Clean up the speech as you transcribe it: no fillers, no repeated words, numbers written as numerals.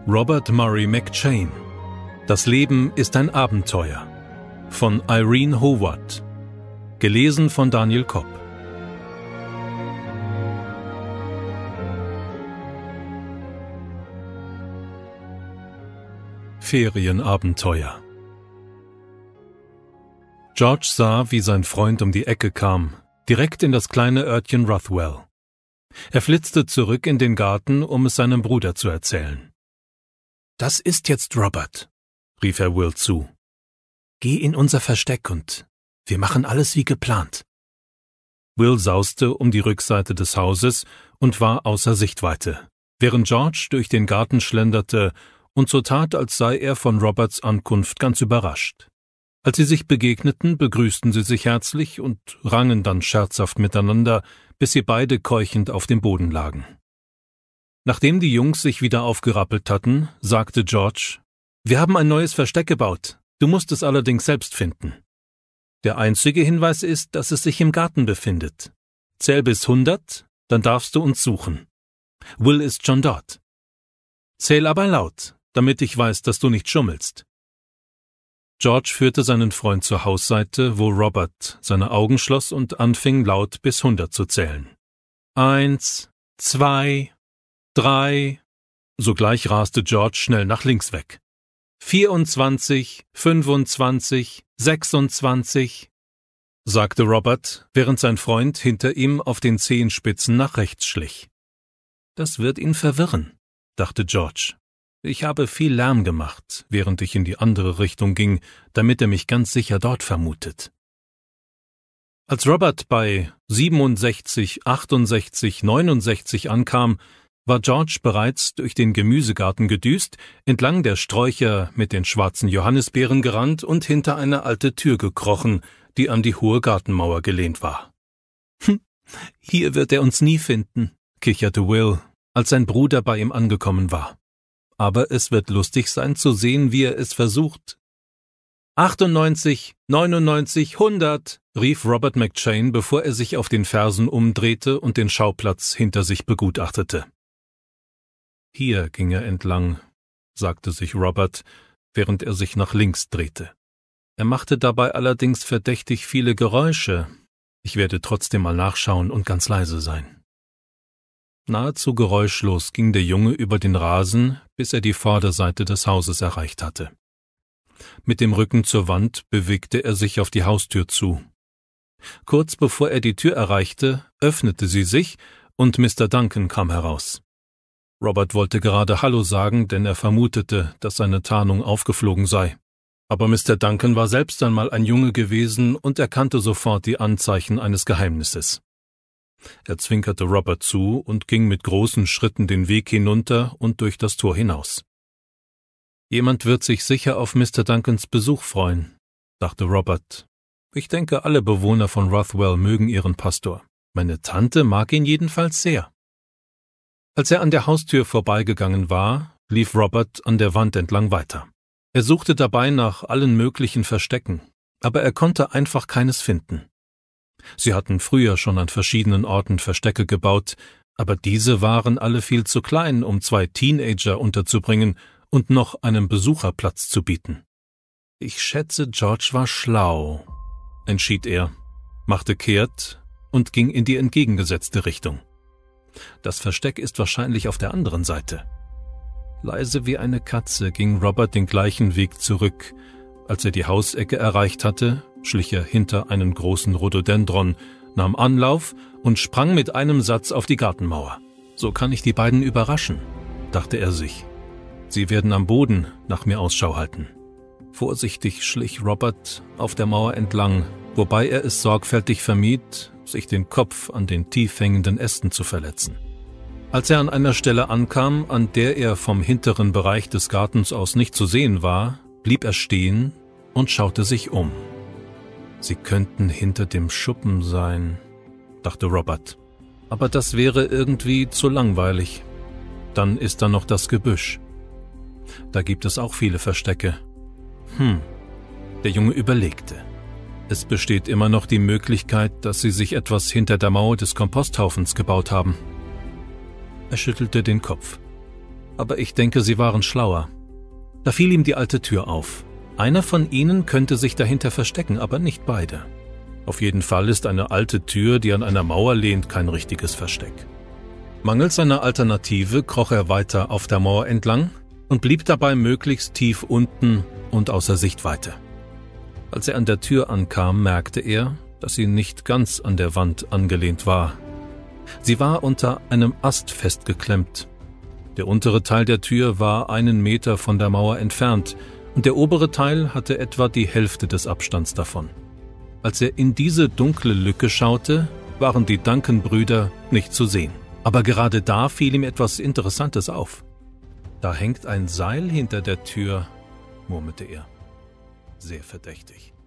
Robert Murray McCheyne. Das Leben ist ein Abenteuer. Von Irene Howard. Gelesen von Daniel Kopp. Ferienabenteuer. George sah, wie sein Freund um die Ecke kam, direkt in das kleine Örtchen Rothwell. Er flitzte zurück in den Garten, um es seinem Bruder zu erzählen. »Das ist jetzt Robert«, rief er Will zu. »Geh in unser Versteck und wir machen alles wie geplant.« Will sauste um die Rückseite des Hauses und war außer Sichtweite, während George durch den Garten schlenderte und so tat, als sei er von Roberts Ankunft ganz überrascht. Als sie sich begegneten, begrüßten sie sich herzlich und rangen dann scherzhaft miteinander, bis sie beide keuchend auf dem Boden lagen. Nachdem die Jungs sich wieder aufgerappelt hatten, sagte George: »Wir haben ein neues Versteck gebaut. Du musst es allerdings selbst finden. Der einzige Hinweis ist, dass es sich im Garten befindet. Zähl bis 100, dann darfst du uns suchen. Will ist schon dort. Zähl aber laut, damit ich weiß, dass du nicht schummelst.« George führte seinen Freund zur Hausseite, wo Robert seine Augen schloss und anfing, laut bis 100 zu zählen. 1, 2, 3. Sogleich raste George schnell nach links weg. 24, 25, 26, sagte Robert, während sein Freund hinter ihm auf den Zehenspitzen nach rechts schlich. Das wird ihn verwirren, dachte George. Ich habe viel Lärm gemacht, während ich in die andere Richtung ging, damit er mich ganz sicher dort vermutet. Als Robert bei 67, 68, 69 ankam, war George bereits durch den Gemüsegarten gedüst, entlang der Sträucher mit den schwarzen Johannisbeeren gerannt und hinter eine alte Tür gekrochen, die an die hohe Gartenmauer gelehnt war. »Hier wird er uns nie finden«, kicherte Will, als sein Bruder bei ihm angekommen war. »Aber es wird lustig sein zu sehen, wie er es versucht.« 98, 99, 100, rief Robert McCheyne, bevor er sich auf den Fersen umdrehte und den Schauplatz hinter sich begutachtete. »Hier ging er entlang«, sagte sich Robert, während er sich nach links drehte. Er machte dabei allerdings verdächtig viele Geräusche. Ich werde trotzdem mal nachschauen und ganz leise sein. Nahezu geräuschlos ging der Junge über den Rasen, bis er die Vorderseite des Hauses erreicht hatte. Mit dem Rücken zur Wand bewegte er sich auf die Haustür zu. Kurz bevor er die Tür erreichte, öffnete sie sich und Mr. Duncan kam heraus. Robert wollte gerade Hallo sagen, denn er vermutete, dass seine Tarnung aufgeflogen sei. Aber Mr. Duncan war selbst einmal ein Junge gewesen und erkannte sofort die Anzeichen eines Geheimnisses. Er zwinkerte Robert zu und ging mit großen Schritten den Weg hinunter und durch das Tor hinaus. »Jemand wird sich sicher auf Mr. Duncans Besuch freuen«, dachte Robert. »Ich denke, alle Bewohner von Rothwell mögen ihren Pastor. Meine Tante mag ihn jedenfalls sehr.« Als er an der Haustür vorbeigegangen war, lief Robert an der Wand entlang weiter. Er suchte dabei nach allen möglichen Verstecken, aber er konnte einfach keines finden. Sie hatten früher schon an verschiedenen Orten Verstecke gebaut, aber diese waren alle viel zu klein, um 2 Teenager unterzubringen und noch einen Besucherplatz zu bieten. »Ich schätze, George war schlau«, entschied er, machte kehrt und ging in die entgegengesetzte Richtung. Das Versteck ist wahrscheinlich auf der anderen Seite. Leise wie eine Katze ging Robert den gleichen Weg zurück. Als er die Hausecke erreicht hatte, schlich er hinter einen großen Rhododendron, nahm Anlauf und sprang mit einem Satz auf die Gartenmauer. »So kann ich die beiden überraschen«, dachte er sich. »Sie werden am Boden nach mir Ausschau halten.« Vorsichtig schlich Robert auf der Mauer entlang, wobei er es sorgfältig vermied, sich den Kopf an den tief hängenden Ästen zu verletzen. Als er an einer Stelle ankam, an der er vom hinteren Bereich des Gartens aus nicht zu sehen war, blieb er stehen und schaute sich um. »Sie könnten hinter dem Schuppen sein«, dachte Robert. »Aber das wäre irgendwie zu langweilig. Dann ist da noch das Gebüsch. Da gibt es auch viele Verstecke.« Der Junge überlegte. Es besteht immer noch die Möglichkeit, dass sie sich etwas hinter der Mauer des Komposthaufens gebaut haben. Er schüttelte den Kopf. aber ich denke, sie waren schlauer. Da fiel ihm die alte Tür auf. Einer von ihnen könnte sich dahinter verstecken, aber nicht beide. Auf jeden Fall ist eine alte Tür, die an einer Mauer lehnt, kein richtiges Versteck. Mangels einer Alternative kroch er weiter auf der Mauer entlang und blieb dabei möglichst tief unten und außer Sichtweite. Als er an der Tür ankam, merkte er, dass sie nicht ganz an der Wand angelehnt war. Sie war unter einem Ast festgeklemmt. Der untere Teil der Tür war 1 Meter von der Mauer entfernt und der obere Teil hatte etwa die Hälfte des Abstands davon. Als er in diese dunkle Lücke schaute, waren die Duncan-Brüder nicht zu sehen. Aber gerade da fiel ihm etwas Interessantes auf. »Da hängt ein Seil hinter der Tür«, murmelte er. Sehr verdächtig.